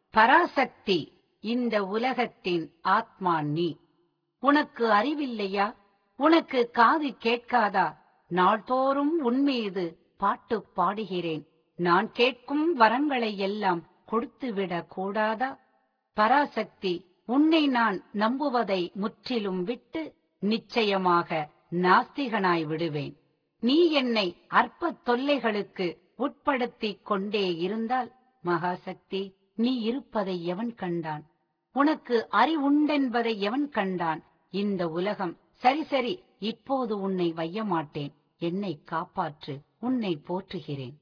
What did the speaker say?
பராசக்தி இந்த உலகத்தின் ஆத்மா நீ. உனக்கு அறிவில்லையா? உனக்கு காது கேட்காதா? நாள்தோறும் உன்மீது பாட்டு பாடுகிறேன். நான் கேட்கும் வரங்களை எல்லாம் கொடுத்துவிடக் கூடாதா? பராசக்தி, உன்னை நான் நம்புவதை முற்றிலும் விட்டு நிச்சயமாக நாஸ்திகனாய் விடுவேன். நீ என்னை அற்ப தொல்லைகளுக்கு உட்படுத்திக் கொண்டே இருந்தால், மகாசக்தி, நீ இருப்பதை எவன் கண்டான்? உனக்கு அறிவுண்டென்பதை எவன் கண்டான்? இந்த உலகம் சரி சரி, இப்போது உன்னை வையமாட்டேன். என்னை காப்பாற்று, உன்னை போற்றுகிறேன்.